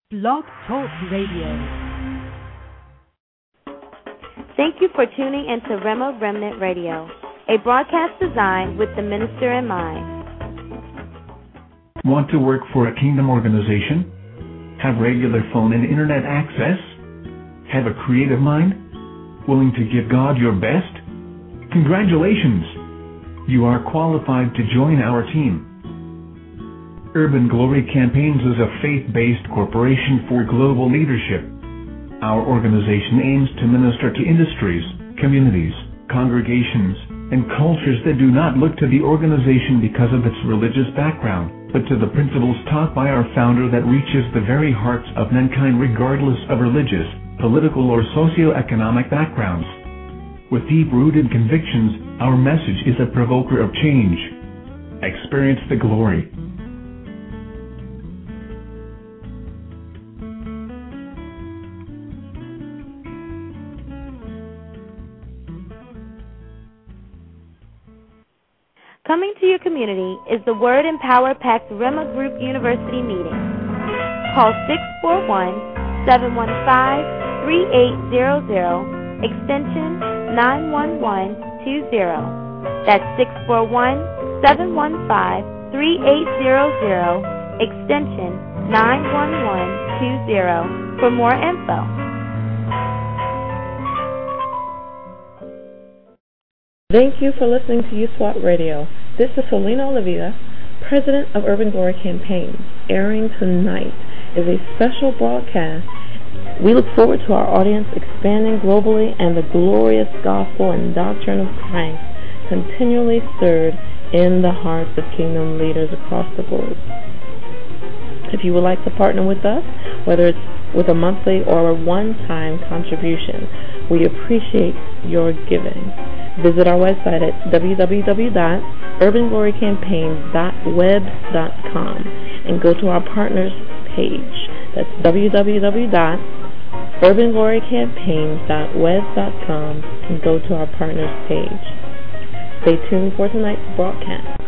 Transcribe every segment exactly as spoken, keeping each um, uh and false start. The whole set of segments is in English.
Blog Talk Radio. Thank you for tuning into Rhema Remnant Radio, a broadcast designed with the minister in mind. Want to work for a kingdom organization? Have regular phone and internet access? Have a creative mind? Willing to give God your best? Congratulations! You are qualified to join our team. Urban Glory Campaigns is a faith-based corporation for global leadership. Our organization aims to minister to industries, communities, congregations, and cultures that do not look to the organization because of its religious background, but to the principles taught by our founder that reaches the very hearts of mankind regardless of religious, political, or socioeconomic backgrounds. With deep-rooted convictions, our message is a provoker of change. Experience the glory. Coming to your community is the Word and Power Packed Rhema Group University meeting. Call six four one, seven one five, three eight zero zero, extension nine one one two zero. That's six four one, seven one five, three eight zero zero, extension nine one one two zero for more info. Thank you for listening to U SWAT Radio. This is Selena Olivia, President of Urban Glory Campaigns. Airing tonight is a special broadcast. We look forward to our audience expanding globally and the glorious gospel and doctrine of Christ continually stirred in the hearts of kingdom leaders across the globe. If you would like to partner with us, whether it's with a monthly or a one-time contribution, we appreciate your giving. Visit our website at w w w dot urban glory campaigns dot web dot com and go to our partners page. That's w w w dot urban glory campaigns dot web dot com and go to our partners page. Stay tuned for tonight's broadcast.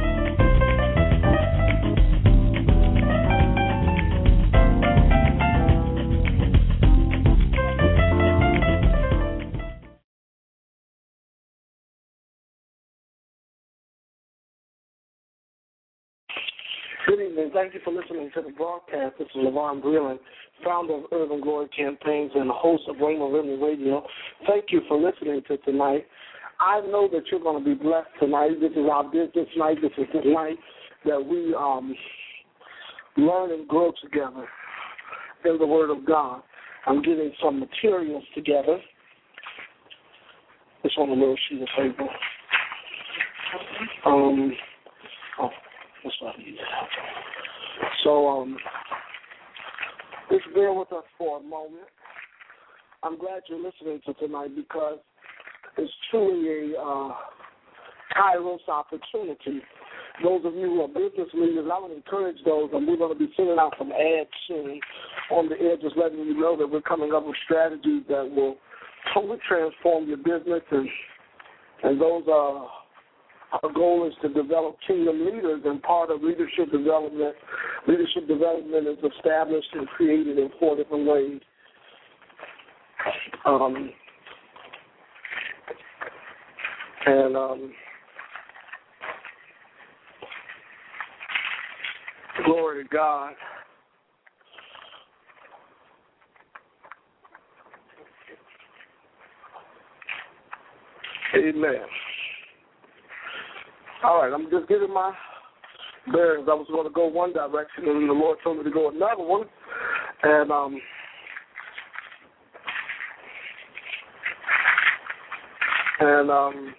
Good evening. Thank you for listening to the broadcast. This is LaVon Breland, founder of Urban Glory Campaigns and host of Rhema Remnant Radio. Thank you for listening to tonight. I know that you're going to be blessed tonight. This is our business night. This is the night that we um, learn and grow together in the Word of God. I'm getting some materials together. It's on a little sheet of paper. Um, oh. That's what I need. So, um, just bear with us for a moment. I'm glad you're listening to tonight because it's truly a uh, Kairos opportunity. Those of you who are business leaders, I would encourage those, and we're going to be sending out some ads soon on the air, just letting you know that we're coming up with strategies that will totally transform your business, and and those are. Our goal is to develop kingdom leaders, and part of leadership development, leadership development is established and created in four different ways. Um, and um, glory to God. Amen. All right, I'm just giving my bearings. I was going to go one direction, and the Lord told me to go another one. And um, and um,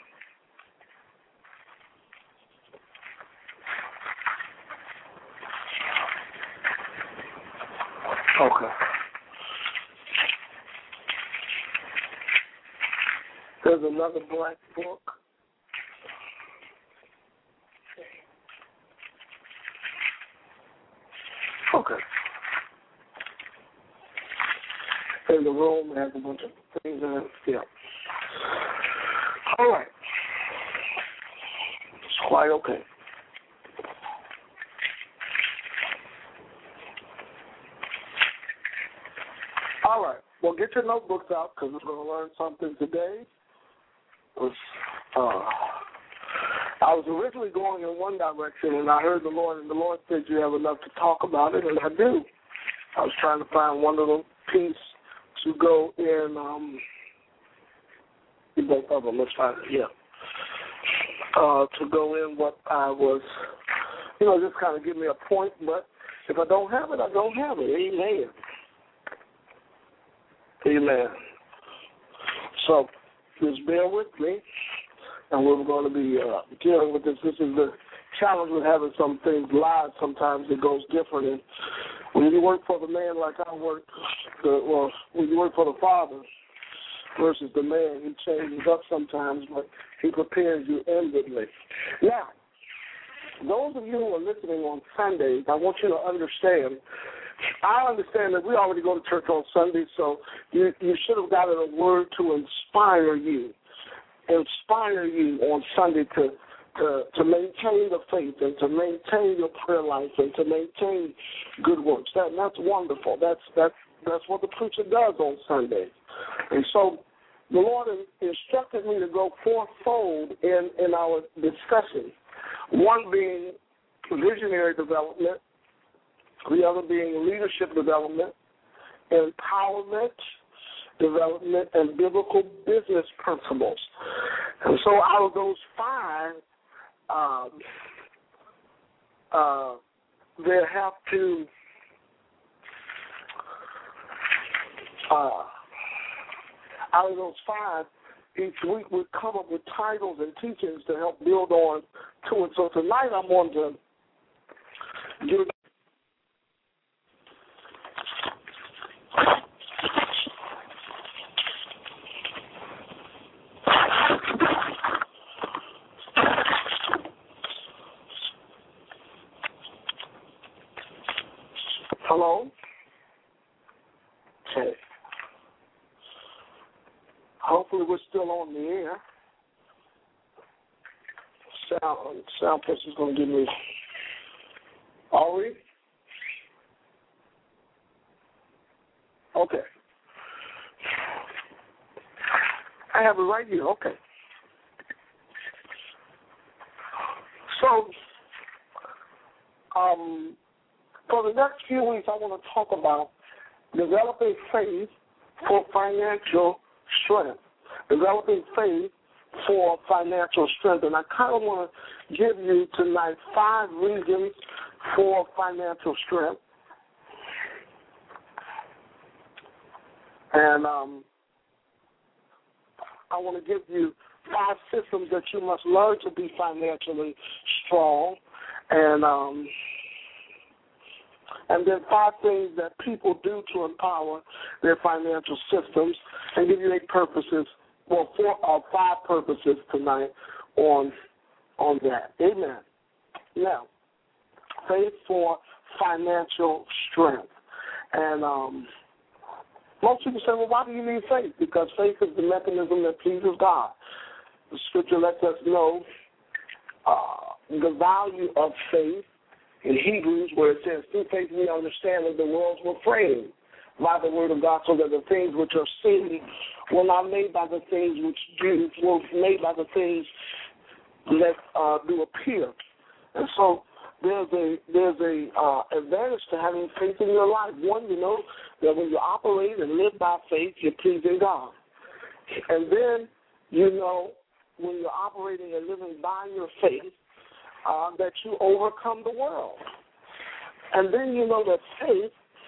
okay. There's another black book. Okay. And the room has a bunch of things in it. Yeah. All right. It's quite okay. All right. Well, get your notebooks out because we're going to learn something today. Was, uh, I was originally going in one direction, and I heard the Lord, and the Lord said you have enough to talk about it, and I do. I was trying to find one little piece to go in. Um, both of them. Let's find it. Yeah. Uh, to go in what I was, you know, just kind of give me a point. But if I don't have it, I don't have it. Amen. Amen. So just bear with me, and we're going to be uh, dealing with this. This is the challenge with having some things live. Sometimes it goes different. And when you work for the man like I work, the, well, when you work for the Father versus the man, he changes up sometimes, but he prepares you inwardly. Now, those of you who are listening on Sundays, I want you to understand, I understand that we already go to church on Sunday, so you, you should have gotten a word to inspire you, inspire you on Sunday to, to, to maintain the faith and to maintain your prayer life and to maintain good works. That, that's wonderful. That's, that's, that's what the preacher does on Sunday. And so the Lord instructed me to go fourfold in, in our discussion, one being visionary development, the other being leadership development, empowerment development, and biblical business principles. And so out of those five, um, uh, there have to uh, out of those five, each week we come up with titles and teachings to help build on to it. So tonight I'm going to give Hello? Okay. Hopefully we're still on the air. Sound, sound person's going to give me... Are we? Okay. I have it right here. Okay. So, um... for the next few weeks, I want to talk about developing faith for financial strength. Developing faith for financial strength. And I kind of want to give you tonight five reasons for financial strength. And um, I want to give you five systems that you must learn to be financially strong. And... Um, And then five things that people do to empower their financial systems, and give you eight purposes, well, four or uh, five purposes tonight on on that. Amen. Now, faith for financial strength. And um, most people say, well, why do you need faith? Because faith is the mechanism that pleases God. The scripture lets us know uh, the value of faith in Hebrews, where it says, through faith we understand that the worlds were framed by the word of God, so that the things which are seen were not made by the things which do, were made by the things that uh, do appear. And so there's a there's a uh, advantage to having faith in your life. One, you know that when you operate and live by faith, you're pleasing God. And then, you know, when you're operating and living by your faith, Uh, that you overcome the world. And then you know that faith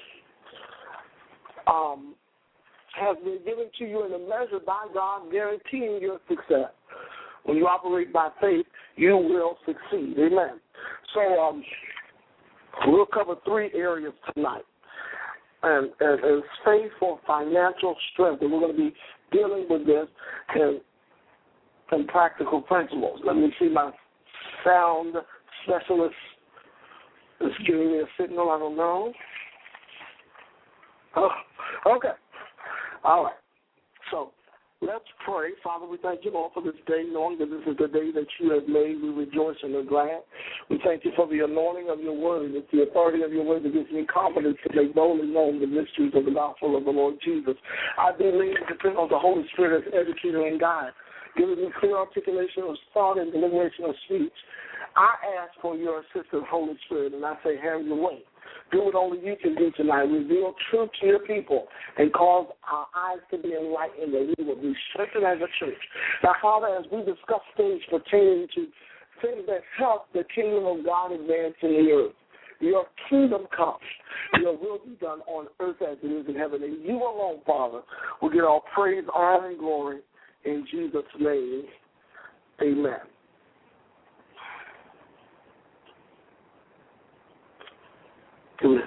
um, has been given to you in a measure by God, guaranteeing your success. When you operate by faith, you will succeed. Amen. So um, we'll cover three areas tonight. And, and, and it's faith for financial strength. And we're going to be dealing with this in, in practical principles. Let me see my sound specialist is giving me a signal. I don't know. Oh, okay. All right. So Let's pray. Father, we thank you, Lord, for this day, knowing that this is the day that you have made. We rejoice and are glad. We thank you for the anointing of your word. It's the authority of your word that gives me confidence to make boldly known the mysteries of the gospel of the Lord Jesus. I believe and depend on the Holy Spirit as educator and guide, giving me clear articulation of thought and deliberation of speech. I ask for your assistance, Holy Spirit, and I say, have your way. Do what only you can do tonight. Reveal truth to your people and cause our eyes to be enlightened that we will be strengthened as a church. Now, Father, as we discuss things pertaining to things that help the kingdom of God advance in the earth, your kingdom come, your will be done on earth as it is in heaven. And you alone, Father, will get all praise, honor, and glory in Jesus' name. Amen. Amen.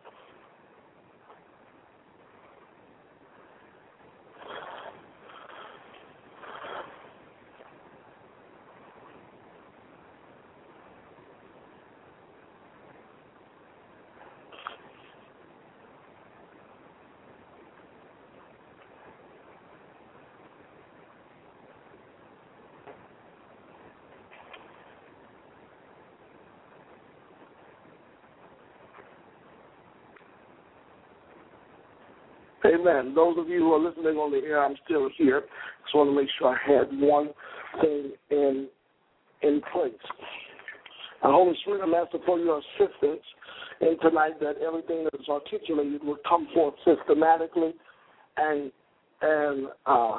Amen. Those of you who are listening on the air, I'm still here. Just want to make sure I had one thing in in place. The Holy Spirit, I'm asking for your assistance in tonight that everything that is articulated will come forth systematically and and uh,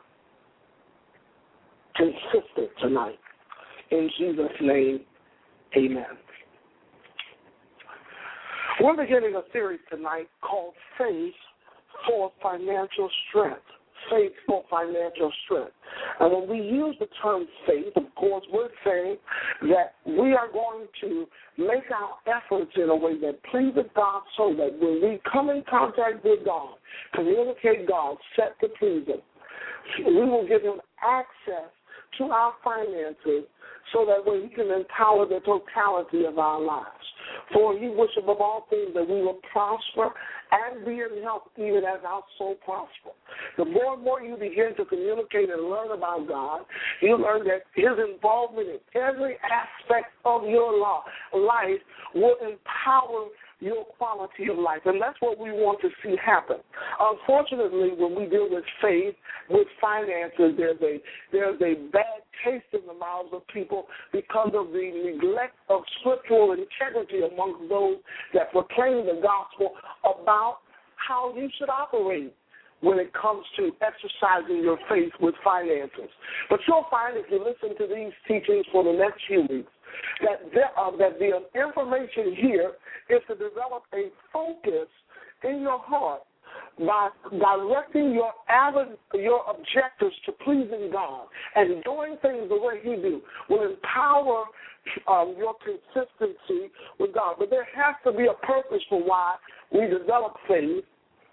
consistent tonight. In Jesus' name, amen. We're beginning a series tonight called Faith for Financial Strength. Faith for financial strength. And when we use the term faith, of course, we're saying that we are going to make our efforts in a way that pleases God so that when we come in contact with God, communicate God, set to please Him, we will give Him access to our finances so that way He can empower the totality of our lives. For He wishes above all things that we will prosper and be in health even as our soul prosper. The more and more you begin to communicate and learn about God, you learn that His involvement in every aspect of your life will empower your quality of life. And that's what we want to see happen. Unfortunately, when we deal with faith, with finances, there's a there's a bad taste in the mouths of people because of the neglect of scriptural integrity among those that proclaim the gospel about how you should operate when it comes to exercising your faith with finances. But you'll find if you listen to these teachings for the next few weeks, that there are, that the information here is to develop a focus in your heart by directing your avid, your objectives to pleasing God and doing things the way He do will empower um, your consistency with God. But there has to be a purpose for why we develop faith.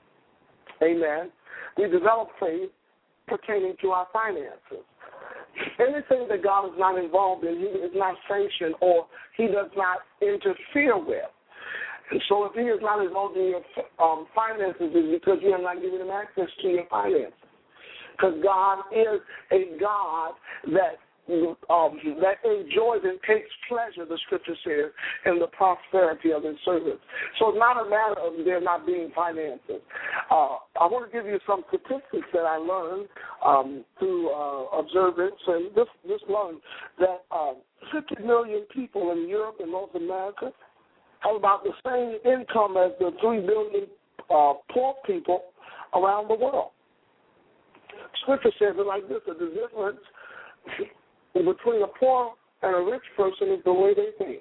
Amen. We develop faith pertaining to our finances. Anything that God is not involved in, He is not sanctioned or He does not interfere with. And so if He is not involved in your um, finances, it's because you are not giving Him access to your finances. Because God is a God that um, that enjoys and takes pleasure, the Scripture says, in the prosperity of His servants. So it's not a matter of there not being finances. Uh, I want to give you some statistics that I learned um, through uh, observance, and this, this learned that uh, fifty million people in Europe and North America have about the same income as the three billion uh, poor people around the world. Scripture says it like this, that the difference between a poor and a rich person is the way they think.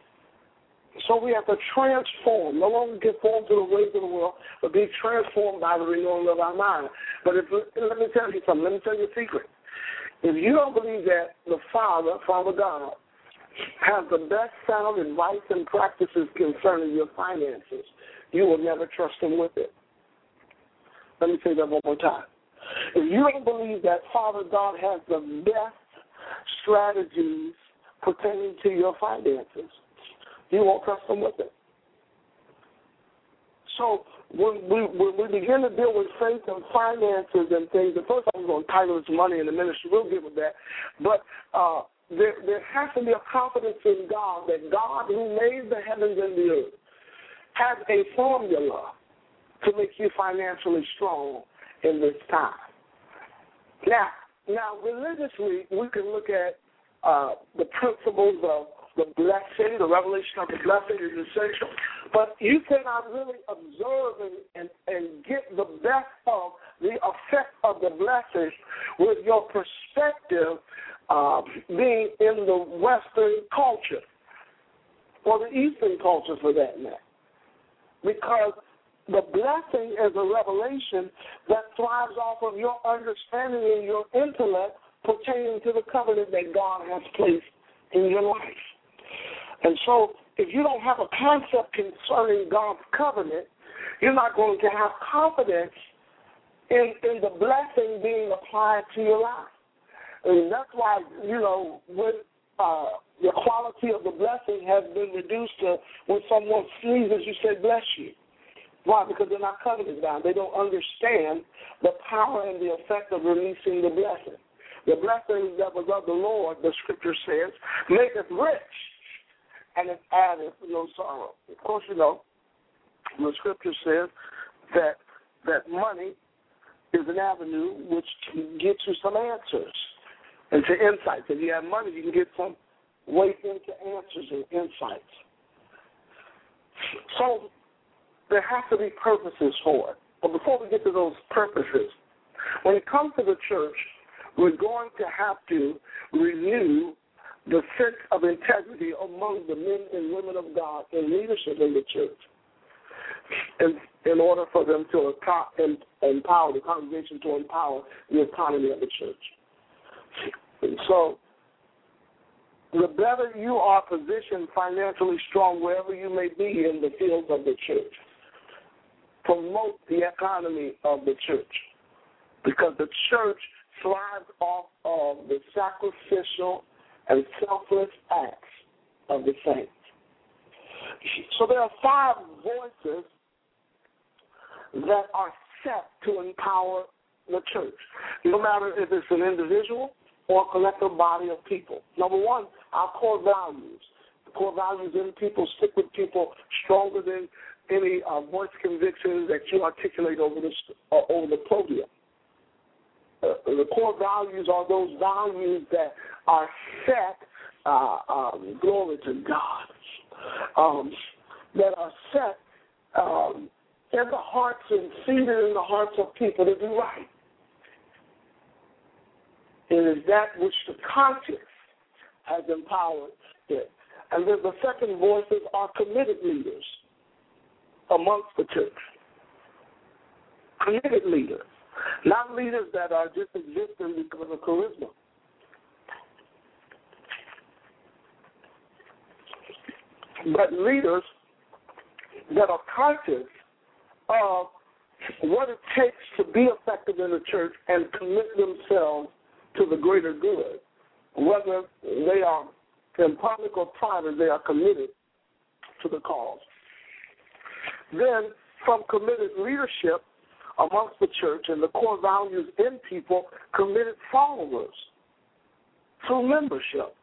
So we have to transform, no longer conform to the ways of the world, but be transformed by the renewing of our mind. But if, let me tell you something, let me tell you a secret. If you don't believe that the Father, Father God, has the best sound advice and practices concerning your finances, you will never trust Him with it. Let me say that one more time. If you don't believe that Father God has the best strategies pertaining to your finances, you won't trust Him with it. So when we, when we begin to deal with faith and finances and things, the first I'm going to title this money in the ministry. We'll get with that. But uh, there, there has to be a confidence in God that God, who made the heavens and the earth, has a formula to make you financially strong in this time. Now, now religiously, we can look at uh, the principles of the blessing, the revelation of the blessing is essential. But you cannot really observe and, and, and get the best of the effect of the blessing with your perspective uh, being in the Western culture, or the Eastern culture for that matter. Because the blessing is a revelation that thrives off of your understanding and your intellect pertaining to the covenant that God has placed in your life. And so if you don't have a concept concerning God's covenant, you're not going to have confidence in, in the blessing being applied to your life. And that's why, you know, when uh, the quality of the blessing has been reduced to when someone sneezes, you say, bless you. Why? Because they're not covenant bound. They don't understand the power and the effect of releasing the blessing. The blessing that was of the Lord, the scripture says, maketh rich, and it addeth no sorrow. Of course, you know, the scripture says that that money is an avenue which can get you some answers and to insights. If you have money, you can get some way into answers and insights. So there have to be purposes for it. But before we get to those purposes, when it comes to the church, we're going to have to renew the sense of integrity among the men and women of God in leadership in the church, in, in order for them to empower the congregation, to empower the economy of the church. And so the better you are positioned financially strong wherever you may be in the fields of the church, promote the economy of the church, because the church thrives off of the sacrificial and selfless acts of the saints. So there are five voices that are set to empower the church, no matter if it's an individual or a collective body of people. Number one, our core values. The core values in people stick with people stronger than any uh, voice convictions that you articulate over the, uh, over the podium. Uh, the core values are those values that are set, uh, um, glory to God, um, that are set um, in the hearts and seated in the hearts of people to do right. It is that which the conscience has empowered it. And then the second voices are committed leaders amongst the church. Committed leaders. Not leaders that are just existing because of charisma. But leaders that are conscious of what it takes to be effective in the church and commit themselves to the greater good. Whether they are in public or private, they are committed to the cause. Then, from committed leadership amongst the church and the core values in people, committed followers through membership.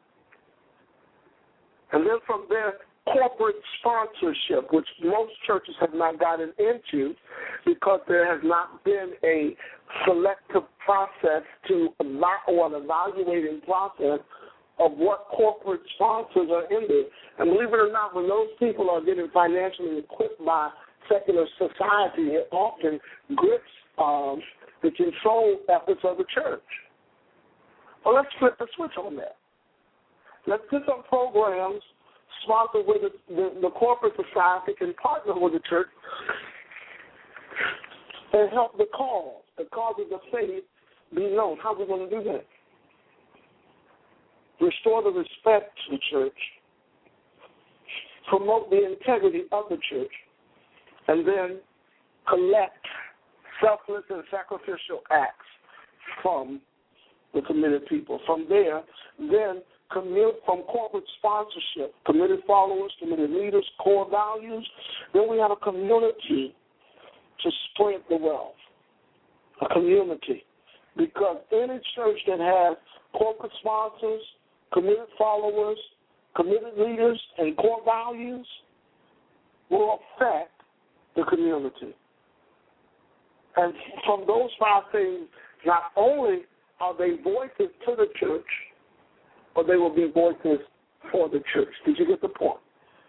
And then from there, corporate sponsorship, which most churches have not gotten into because there has not been a selective process to or an evaluating process of what corporate sponsors are in there. And believe it or not, when those people are getting financially equipped by secular society, it often grips um, the control efforts of the church. Well, let's flip the switch on that. Let's get some programs sponsored with the, the, the corporate society can partner with the church and help the cause, the causes of faith be known. How are we going to do that? Restore the respect to the church, promote the integrity of the church, and then collect selfless and sacrificial acts from the committed people. From there, then commit from corporate sponsorship, committed followers, committed leaders, core values. Then we have a community to spread the wealth, a community. Because any church that has corporate sponsors, committed followers, committed leaders, and core values will affect the community. And from those five things, not only are they voices to the church, but they will be voices for the church. Did you get the point?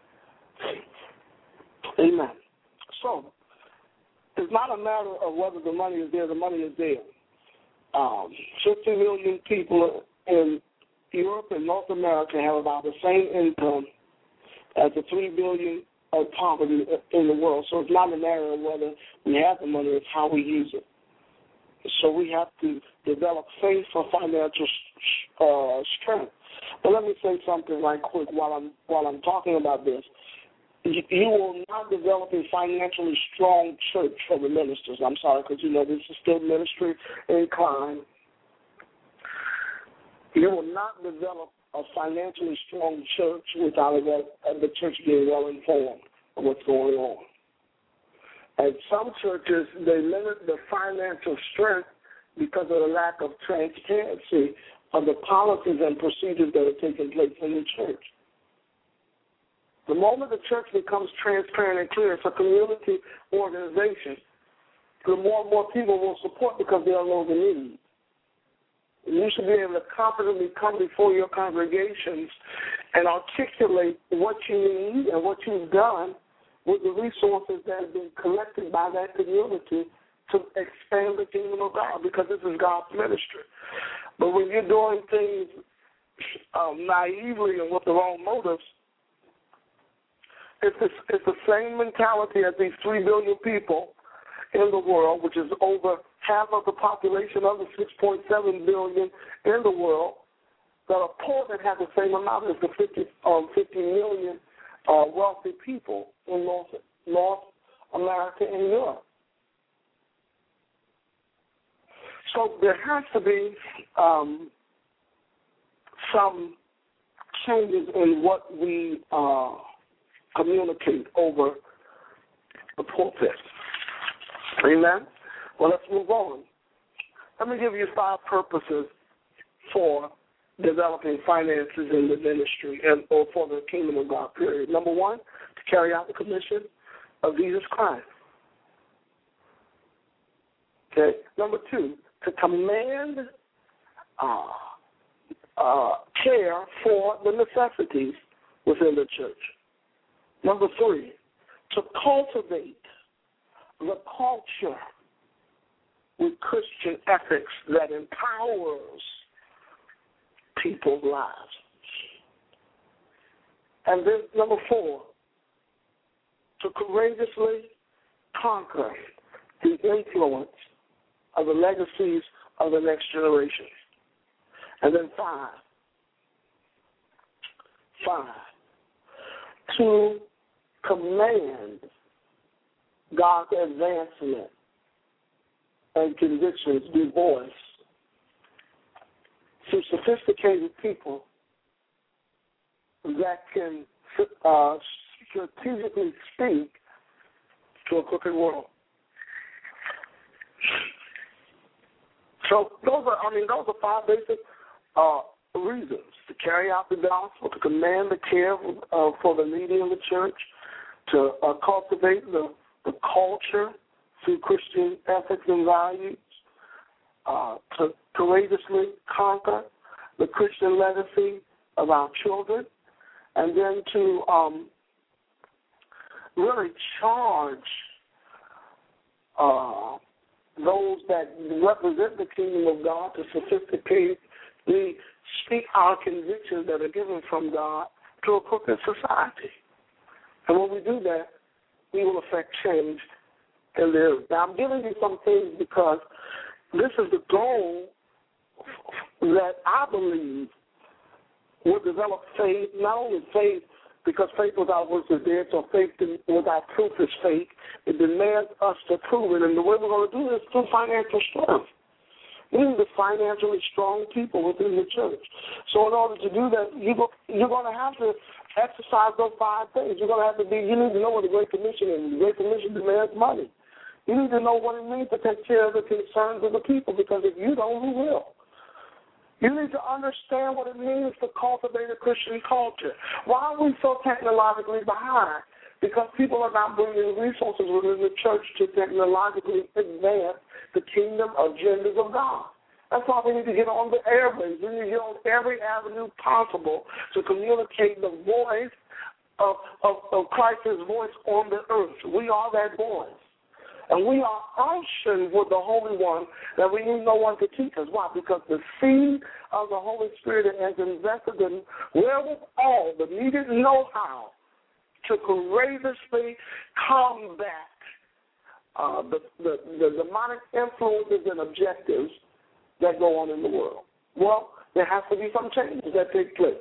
Amen. So, it's not a matter of whether the money is there. The money is there. Um, fifty million people in Europe and North America have about the same income as the three billion of poverty in the world. So it's not a matter of whether we have the money, it's how we use it. So we have to develop faith for financial uh, strength. But let me say something right quick while I'm while I'm talking about this. You, you will not develop a financially strong church for the ministers. I'm sorry, because, you know, this is still ministry inclined. You will not develop a financially strong church without the church being well informed of what's going on. And some churches, they limit the financial strength because of the lack of transparency of the policies and procedures that are taking place in the church. The moment the church becomes transparent and clear, it's a community organization, the more and more people will support because they'll know the need. You should be able to confidently come before your congregations and articulate what you need and what you've done with the resources that have been collected by that community to expand the kingdom of God, because this is God's ministry. But when you're doing things um, naively and with the wrong motives, it's the, it's the same mentality as these three billion people in the world, which is over half of the population of the six point seven billion in the world, that are poor that have the same amount as the fifty, um, fifty million uh, wealthy people in North, North America and Europe. So there has to be um, some changes in what we uh, communicate over the pulpit. Amen? Well, let's move on. Let me give you five purposes for developing finances in the ministry and or for the kingdom of God, period. Number one, to carry out the commission of Jesus Christ. Okay. Number two, to command uh, uh, care for the necessities within the church. Number three, to cultivate the culture with Christian ethics that empowers people's lives. And then number four, to courageously conquer the influence of the legacies of the next generation. And then five, five, to command God's advancement and convictions be voiced through sophisticated people that can uh, strategically speak to a crooked world. So those are, I mean, those are five basic uh, reasons to carry out the gospel, to command the care uh, for the needy in the church, to uh, cultivate the, the culture through Christian ethics and values, uh, to courageously conquer the Christian legacy of our children, and then to um, really charge uh, those that represent the kingdom of God to sophisticatedly speak our convictions that are given from God to a crooked society. And when we do that, we will affect change in the earth. Now, I'm giving you some things because this is the goal that I believe will develop faith, not only faith, because faith without works is dead, so faith without proof is fake. It demands us to prove it, and the way we're going to do this is through financial strength. We need the financially strong people within the church. So in order to do that, you go, you're going to have to exercise those five things. You're going to have to be, you need to know what the Great Commission is. The Great Commission demands money. You need to know what it means to take care of the concerns of the people, because if you don't, who will? You need to understand what it means to cultivate a Christian culture. Why are we so technologically behind? Because people are not bringing resources within the church to technologically advance the kingdom agendas of God. That's why we need to get on the airwaves. We need to get on every avenue possible to communicate the voice of, of, of Christ's voice on the earth. We are that voice. And we are unctioned with the Holy One that we need no one to teach us. Why? Because the seed of the Holy Spirit has invested in wherewithal the needed know-how to courageously combat uh, the, the, the demonic influences and objectives that go on in the world. Well, there has to be some changes that take place.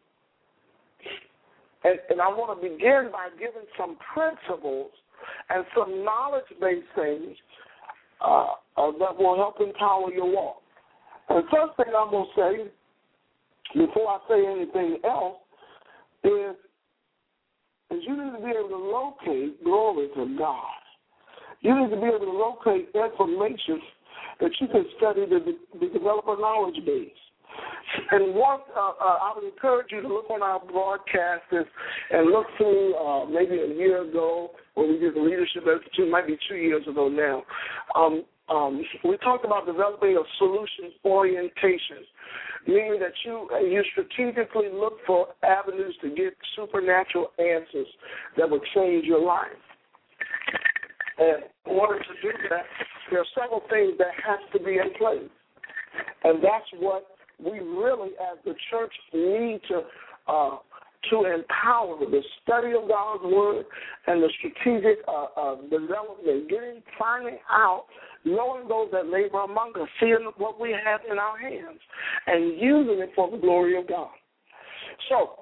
And, and I want to begin by giving some principles and some knowledge-based things uh, uh, that will help empower your walk. And the first thing I'm going to say, before I say anything else, is, is you need to be able to locate glory to God. You need to be able to locate information that you can study to, to develop a knowledge base. And one, uh, uh, I would encourage you to look on our broadcasts and look through uh, maybe a year ago when we did the Leadership Institute, might be two years ago now. Um, um, we talked about developing a solution orientation, meaning that you you strategically look for avenues to get supernatural answers that will change your life. And in order to do that, there are several things that have to be in place. And that's what we really, as the church, need to uh, to empower the study of God's Word and the strategic uh, uh, development, getting, finding out, knowing those that labor among us, seeing what we have in our hands, and using it for the glory of God. So,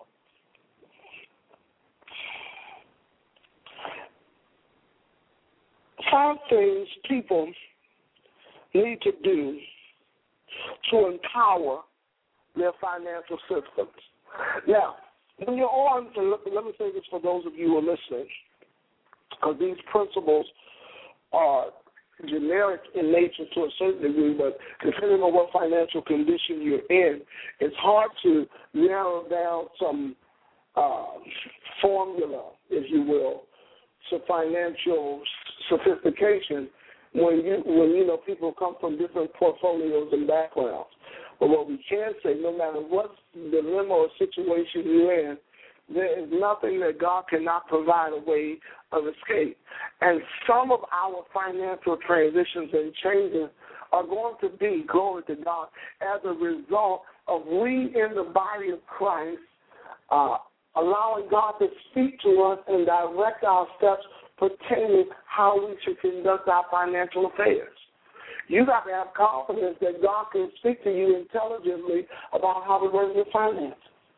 five things people need to do to empower their financial systems. Now, when you're on, and let, let me say this for those of you who are listening, because these principles are generic in nature to a certain degree, but depending on what financial condition you're in, it's hard to narrow down some uh, formula, if you will, to financial sophistication when you when you know people come from different portfolios and backgrounds. But what we can say, no matter what dilemma or situation you're in, there is nothing that God cannot provide a way of escape. And some of our financial transitions and changes are going to be, glory to God, as a result of we in the body of Christ uh, allowing God to speak to us and direct our steps pertaining how we should conduct our financial affairs. You got to have confidence that God can speak to you intelligently about how to run your finances.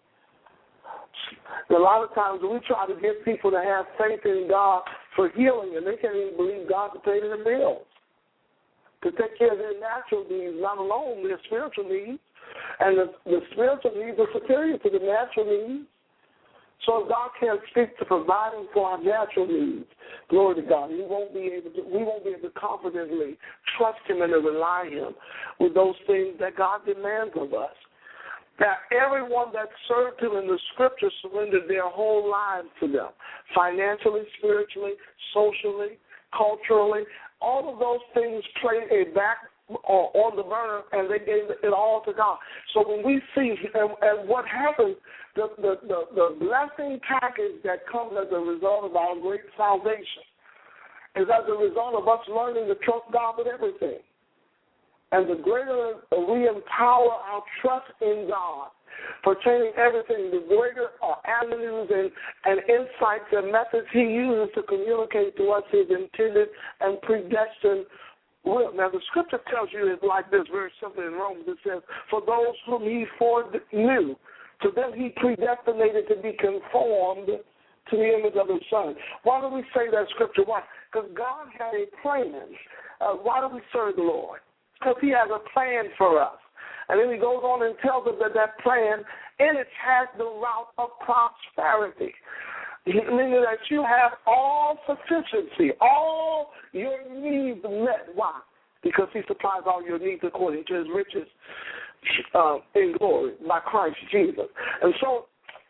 A lot of times we try to get people to have faith in God for healing, and they can't even believe God to pay their bills, to take care of their natural needs, not alone their spiritual needs. And the, the spiritual needs are superior to the natural needs. So if God can't speak to providing for our natural needs, glory to God, we won't be able to, we won't be able to confidently trust Him and to rely on Him with those things that God demands of us. That everyone that served Him in the Scripture surrendered their whole lives to them, financially, spiritually, socially, culturally. All of those things played a back or on the burner, and they gave it all to God. So when we see, and, and what happens, the, the, the, the blessing package that comes as a result of our great salvation is as a result of us learning to trust God with everything. And the greater we empower our trust in God, pertaining everything, the greater uh, avenues and, and insights and methods He uses to communicate to us His intended and predestined will. Now, the Scripture tells you it's like this, very simply in Romans. It says, for those whom He foreknew, to them He predestinated to be conformed to the image of His Son. Why do we say that Scripture? Why? Because God had a plan. Uh, why do we serve the Lord? because he has a plan for us. And then he goes on and tells us that that plan in it has the route of prosperity, meaning that you have all sufficiency, all your needs met. Why? Because he supplies all your needs according to his riches uh, in glory by Christ Jesus. And so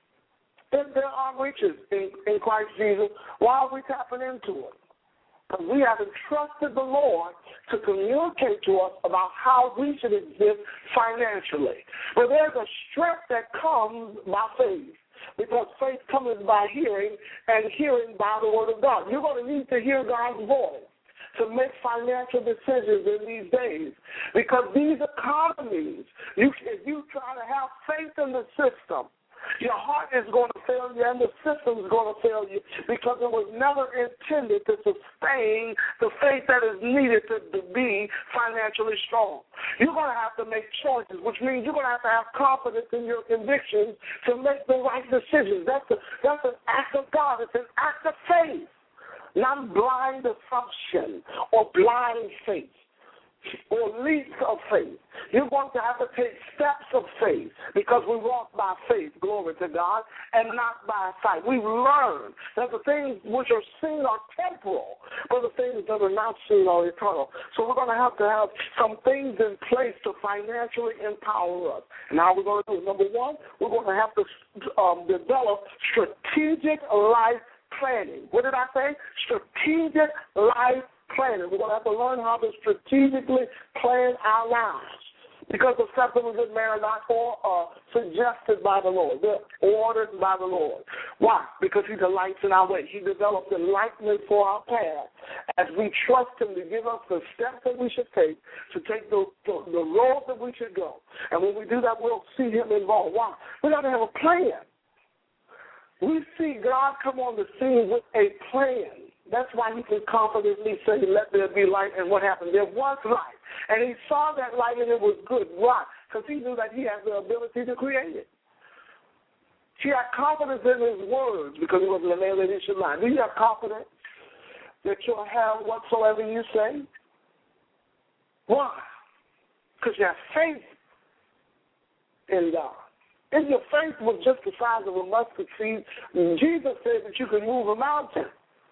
if there are riches in, in Christ Jesus, why are we tapping into it? Because we have entrusted the Lord to communicate to us about how we should exist financially. But there's a strength that comes by faith, because faith comes by hearing, and hearing by the word of God. You're going to need to hear God's voice to make financial decisions in these days, because these economies, you, if you try to have faith in the system, your heart is going to fail you and the system is going to fail you, because it was never intended to sustain the faith that is needed to, to be financially strong. You're going to have to make choices, which means you're going to have to have confidence in your convictions to make the right decisions. That's, a, that's an act of God. It's an act of faith, not blind assumption or blind faith or leaps of faith. You're going to have to take steps of faith, because we walk by faith, glory to God, and not by sight. We learn that the things which are seen are temporal, but the things that are not seen are eternal. So we're going to have to have some things in place to financially empower us. And how we're going to do it? Number one, we're going to have to um, develop strategic life planning. What did I say? Strategic life planning. We're going to have to learn how to strategically plan our lives, because the steps of a good man are not all uh, suggested by the Lord. They're ordered by the Lord. Why? Because he delights in our way. He develops enlightenment for our path as we trust him to give us the steps that we should take, to take the, the, the road that we should go. And when we do that, we'll see him involved. Why? We got to have a plan. We see God come on the scene with a plan. That's why he can confidently say, let there be light, and what happened? There was light. And he saw that light, and it was good. Why? Because he knew that he has the ability to create it. He had confidence in his words, because he wasn't a man that he should lie. Do you have confidence that you'll have whatsoever you say? Why? Because you have faith in God. If your faith was just the size of a mustard seed, Jesus said that you could move a mountain.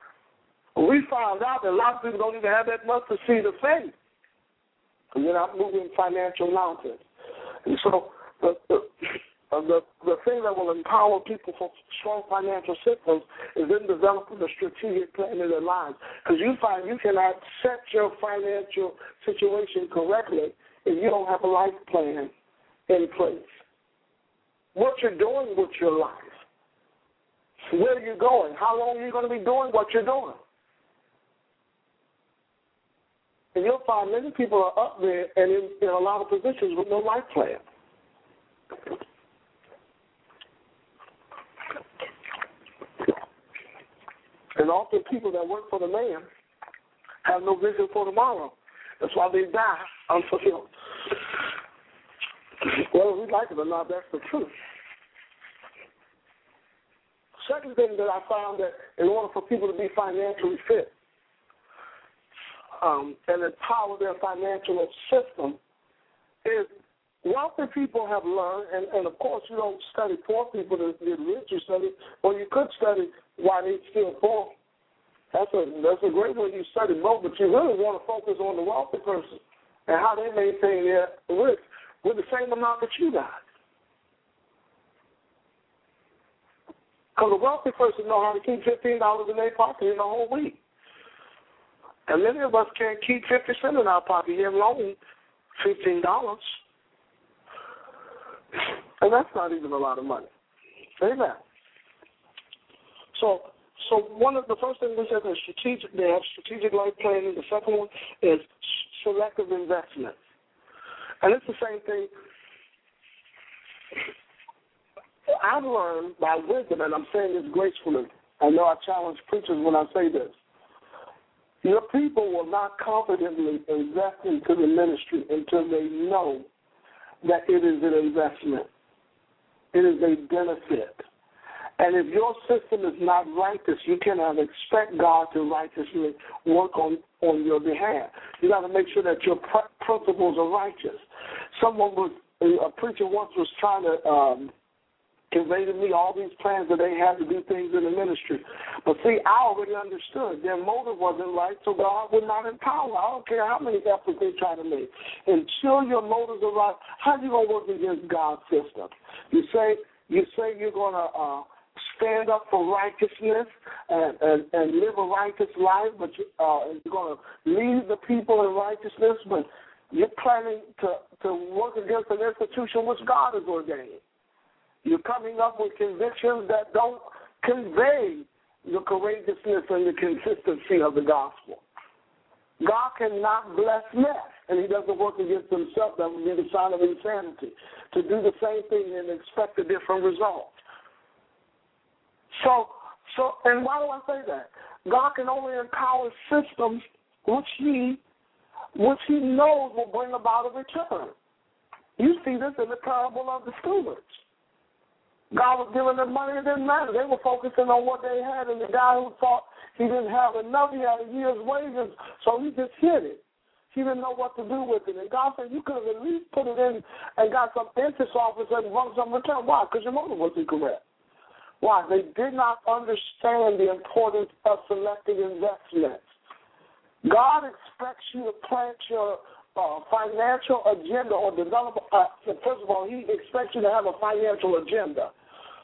We found out that a lot of people don't even have that mustard seed of faith, because they're not moving financial mountains. And so the, the, the, the thing that will empower people for strong financial systems is in developing a strategic plan in their lives, because you find you cannot set your financial situation correctly if you don't have a life plan in place. What you're doing with your life, where are you going, how long are you going to be doing what you're doing? And you'll find many people are up there and in, in a lot of positions with no life plan. And often people that work for the man have no vision for tomorrow. That's why they die unfulfilled. Whether we like it or not, that's the truth. Second thing that I found, that in order for people to be financially fit, Um, and empower their financial system, is wealthy people have learned, and, and of course you don't study poor people to get rich, you study, or you could study why they still poor. That's a, that's a great way you study both, but you really want to focus on the wealthy person and how they maintain their risk with the same amount that you got. Because a wealthy person knows how to keep fifteen dollars in their pocket in a whole week. And many of us can't keep fifty cents in our pocket, yet alone fifteen dollars. And that's not even a lot of money. Amen. So so one of the first things we said is strategic, they have strategic life planning. The second one is selective investment. And it's the same thing. I've learned by wisdom, and I'm saying this gracefully. I know I challenge preachers when I say this. Your people will not confidently invest into the ministry until they know that it is an investment. It is a benefit. And if your system is not righteous, you cannot expect God to righteously work on, on your behalf. You got to make sure that you're pr- principles are righteous. Someone was, a preacher once was trying to um, convey to me all these plans that they had to do things in the ministry. But see, I already understood. Their motive wasn't right, so God would not empower. I don't care how many efforts they try to make. Until your motives are right, how are you going to work against God's system? You say, you say you're going to uh, stand up for righteousness and, and, and live a righteous life, but you, uh, you're going to lead the people in righteousness, but you're planning to, to work against an institution which God has ordained. You're coming up with convictions that don't convey the courageousness and the consistency of the gospel. God cannot bless mess, and he doesn't work against himself. That would be the sign of insanity, to do the same thing and expect a different result. So, so, and why do I say that? God can only empower systems which he, which he knows will bring about a return. You see this in the parable of the stewards. God was giving them money, it didn't matter. They were focusing on what they had, and the guy who thought he didn't have enough, he had a year's wages, so he just hid it. He didn't know what to do with it. And God said, you could have at least put it in and got some interest off it and run some return. Why? Because your motive wasn't correct. Why? They did not understand the importance of selecting investments. God expects you to plant your uh, financial agenda or develop, uh, first of all, he expects you to have a financial agenda.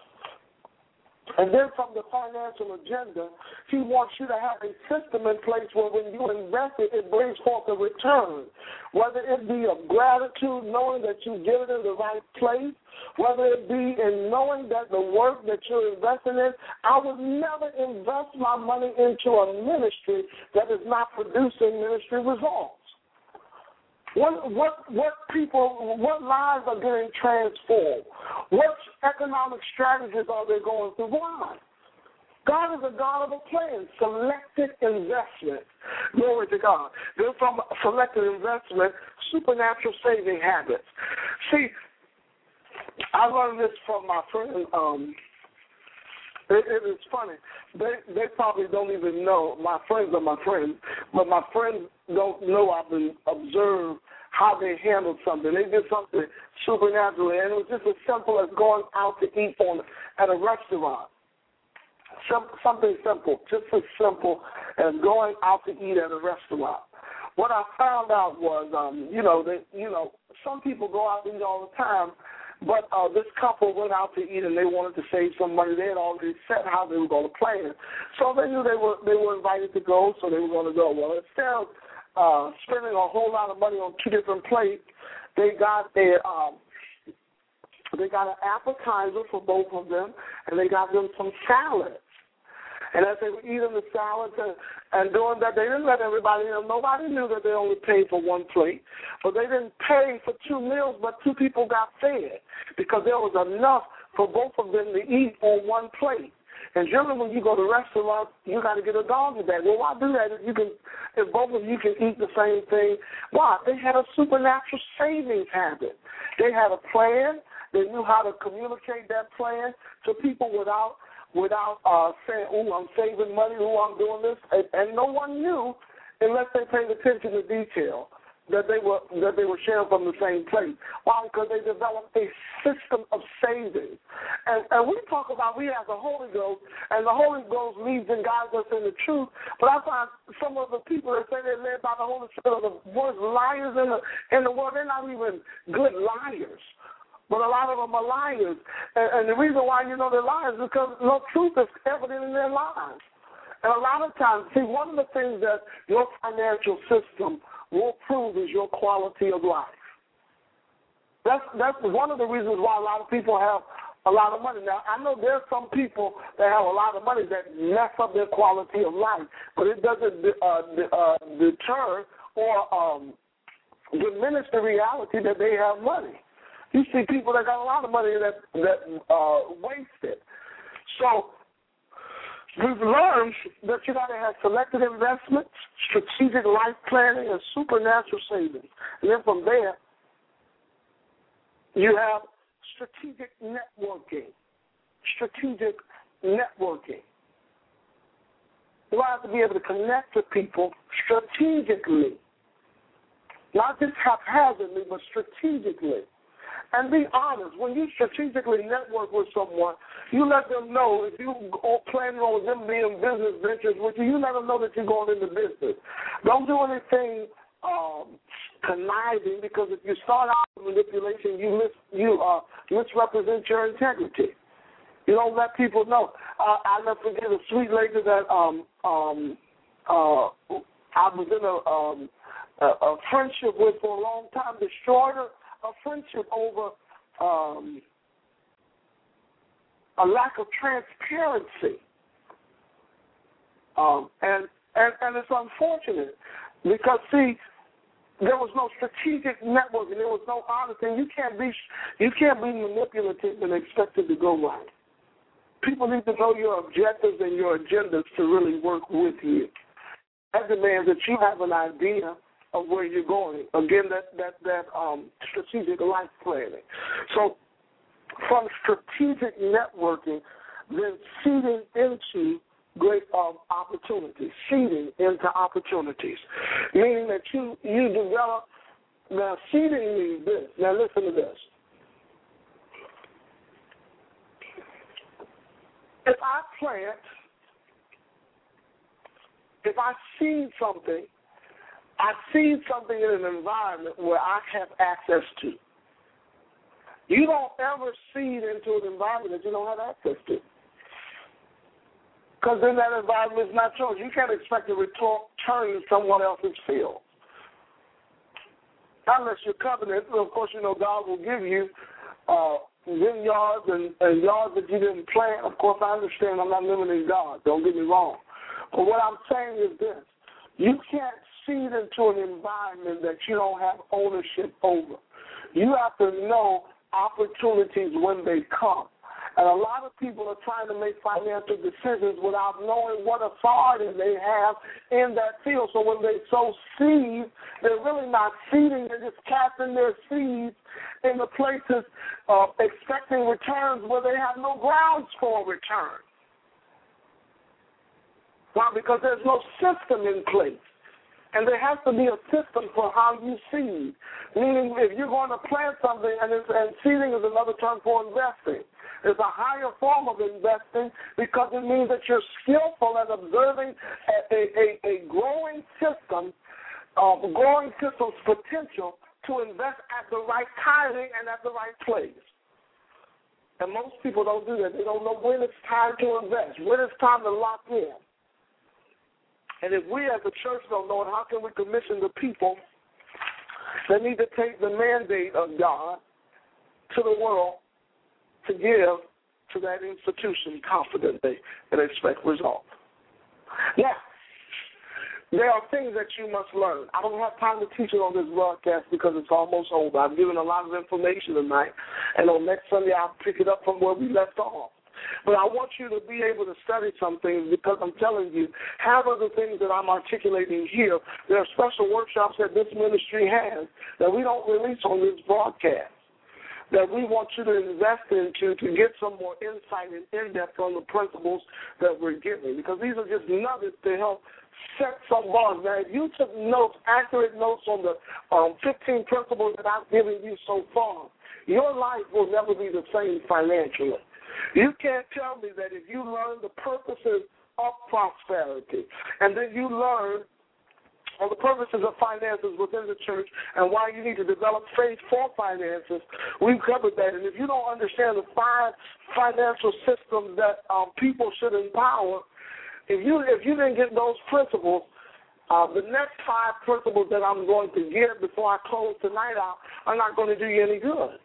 And then from the financial agenda, he wants you to have a system in place where when you invest it, it brings forth a return. Whether it be of gratitude, knowing that you get it in the right place, whether it be in knowing that the work that you're investing in, I would never invest my money into a ministry that is not producing ministry results. What what what people, what lives are getting transformed? What economic strategies are they going through? Why? God is a God of a plan, selected investment. Glory to God. Then from selected investment, supernatural saving habits. See, I learned this from my friend. Um, it, it is funny. They they probably don't even know. My friends are my friends, but my friends don't know I've been observed how they handled something. They did something supernaturally, and it was just as simple as going out to eat on at a restaurant. Some, something simple, just as simple as going out to eat at a restaurant. What I found out was, um, you know, that you know, some people go out to eat all the time. But uh, this couple went out to eat, and they wanted to save some money. They had already set how they were going to plan, so they knew they were they were invited to go, so they were going to go. Well, instead of uh, spending a whole lot of money on two different plates, they got their um, they got an appetizer for both of them, and they got them some salads. And as they were eating the salads and, and doing that, they didn't let everybody know. Nobody knew that they only paid for one plate. But they didn't pay for two meals, but two people got fed because there was enough for both of them to eat on one plate. And generally when you go to restaurants, you got to get a doggy bag. Well, why do that if you can, if both of you can eat the same thing? Why? They had a supernatural savings habit. They had a plan. They knew how to communicate that plan to people without without uh, saying, oh, I'm saving money, oh, I'm doing this. And, and no one knew, unless they paid attention to detail, that they were that they were sharing from the same plate. Why? Because they developed a system of savings. And, and we talk about we have the Holy Ghost, and the Holy Ghost leads and guides us in the truth. But I find some of the people that say they're led by the Holy Spirit are the worst liars in the, in the world. They're not even good liars. But a lot of them are liars. And, and the reason why you know they're liars is because no truth is evident in their lives. And a lot of times, see, one of the things that your financial system will prove is your quality of life. That's that's one of the reasons why a lot of people have a lot of money. Now, I know there's some people that have a lot of money that mess up their quality of life, but it doesn't uh, uh, deter or um, diminish the reality that they have money. You see people that got a lot of money that that uh, waste it. So we've learned that you got to have selected investments, strategic life planning, and supernatural savings. And then from there, you have strategic networking. Strategic networking. You have to be able to connect with people strategically. not just haphazardly, but strategically. And be honest, when you strategically network with someone, you let them know if you are planning on them being business ventures with you, you let them know that you're going into business. Don't do anything um, conniving, because if you start out with manipulation, you mis- you uh, misrepresent your integrity. You don't let people know. Uh, I'll never forget a sweet lady that um, um, uh, I was in a, um, a, a friendship with for a long time, destroyed her, a friendship over um, a lack of transparency. Um, and, and, and it's unfortunate because, see, there was no strategic networking. There was no honesty. You can't be you can't be manipulative and expect it to go right. People need to know your objectives and your agendas to really work with you. That demands that you have an idea of where you're going. Again, that that that um, strategic life planning. So, from strategic networking, then seeding into great um, opportunities, seeding into opportunities, meaning that you, you develop, now seeding means this. Now listen to this. If I plant, if I seed something, I seed something in an environment where I have access to. You don't ever seed into an environment that you don't have access to. Because then that environment is not yours. You can't expect to return to someone else's field. Unless you're covenant, of course, you know God will give you uh, vineyards and, and yards that you didn't plant. Of course, I understand I'm not limiting God. Don't get me wrong. But what I'm saying is this. You can't seed into an environment that you don't have ownership over. You have to know opportunities when they come. And a lot of people are trying to make financial decisions without knowing what authority they have in that field. So when they sow seeds, they're really not seeding. They're just casting their seeds in the places uh, expecting returns where they have no grounds for a return. Why? Because there's no system in place. And there has to be a system for how you seed. Meaning if you're going to plant something, and, it's, and seeding is another term for investing. It's a higher form of investing because it means that you're skillful at observing a, a, a growing system, uh, growing system's potential to invest at the right timing and at the right place. And most people don't do that. They don't know when it's time to invest, when it's time to lock in. And if we as a church don't know it, how can we commission the people that need to take the mandate of God to the world to give to that institution confidently and expect results? Now, there are things that you must learn. I don't have time to teach it on this broadcast because it's almost over. I've given a lot of information tonight, and on next Sunday I'll pick it up from where we left off. But I want you to be able to study some things because I'm telling you, half of the things that I'm articulating here, there are special workshops that this ministry has that we don't release on this broadcast, that we want you to invest into to get some more insight and in-depth on the principles that we're giving, because these are just nuggets to help set some bars. Now, if you took notes, accurate notes on the um, fifteen principles that I've given you so far, your life will never be the same financially. You can't tell me that if you learn the purposes of prosperity and then you learn on the purposes of finances within the church and why you need to develop faith for finances, we've covered that. And if you don't understand the five financial systems that um, people should empower, if you if you didn't get those principles, uh, the next five principles that I'm going to give before I close tonight out are not going to do you any good.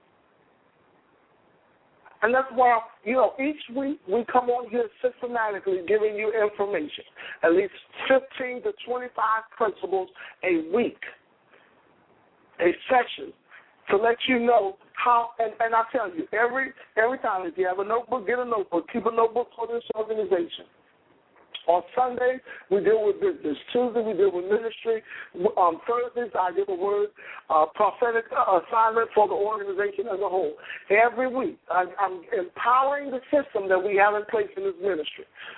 And that's why, you know, each week we come on here systematically giving you information, at least fifteen to twenty-five principles a week, a session, to let you know how, and, and I tell you, every every time if you have a notebook, get a notebook, keep a notebook for this organization. On Sunday, we deal with business. Tuesday, we deal with ministry. On Thursdays, I give a word, uh, prophetic assignment for the organization as a whole. Every week, I, I'm empowering the system that we have in place in this ministry.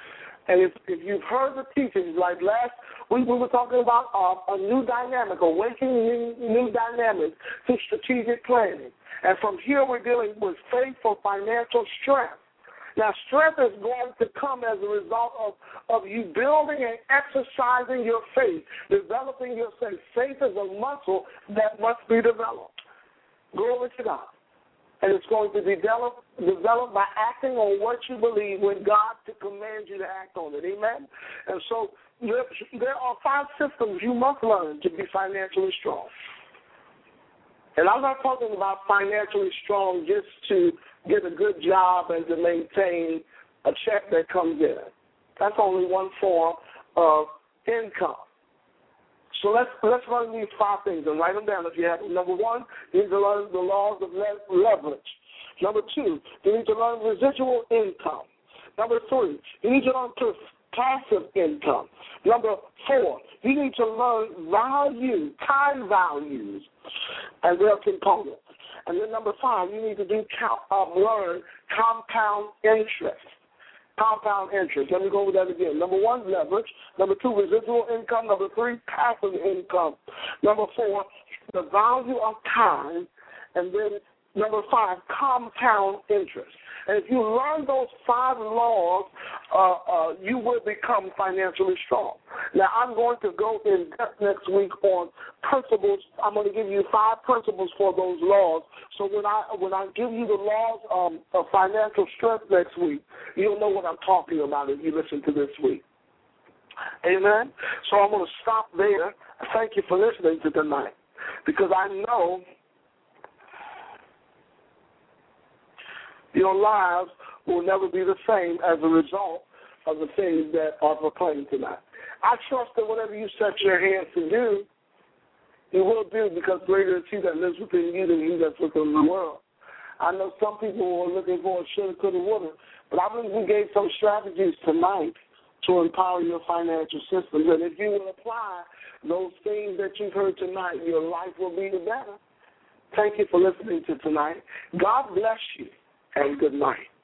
And if, if you've heard the teachings, like last week we were talking about uh, a new dynamic, awakening new, new dynamics to strategic planning. And from here we're dealing with faith for financial strength. Now, strength is going to come as a result of, of you building and exercising your faith, developing your faith. Faith is a muscle that must be developed. Glory to God. And it's going to be developed, developed by acting on what you believe when God commands you to act on it. Amen? And so there, there are five systems you must learn to be financially strong. And I'm not talking about financially strong just to get a good job and to maintain a check that comes in. That's only one form of income. So let's let's learn these five things and write them down if you have them. Number one, you need to learn the laws of leverage. Number two, you need to learn residual income. Number three, you need to learn passive income. Number four, you need to learn value, time values, and their components. And then number five, you need to do count, uh, learn compound interest. Compound interest. Let me go over that again. Number one, leverage. Number two, residual income. Number three, passive income. Number four, the value of time. And then number five, compound interest. And if you learn those five laws, uh, uh, you will become financially strong. Now, I'm going to go in depth next week on principles. I'm going to give you five principles for those laws. So when I when I give you the laws um, of financial strength next week, you'll know what I'm talking about if you listen to this week. Amen? So I'm going to stop there. Thank you for listening to tonight, because I know your lives will never be the same as a result of the things that are proclaimed tonight. I trust that whatever you set your hands to do, you will do, because greater is he that lives within you than he that's within the world. I know some people are looking for a shoulda, coulda, woulda, but I believe we gave some strategies tonight to empower your financial systems. And if you will apply those things that you've heard tonight, your life will be the better. Thank you for listening to tonight. God bless you, and good night.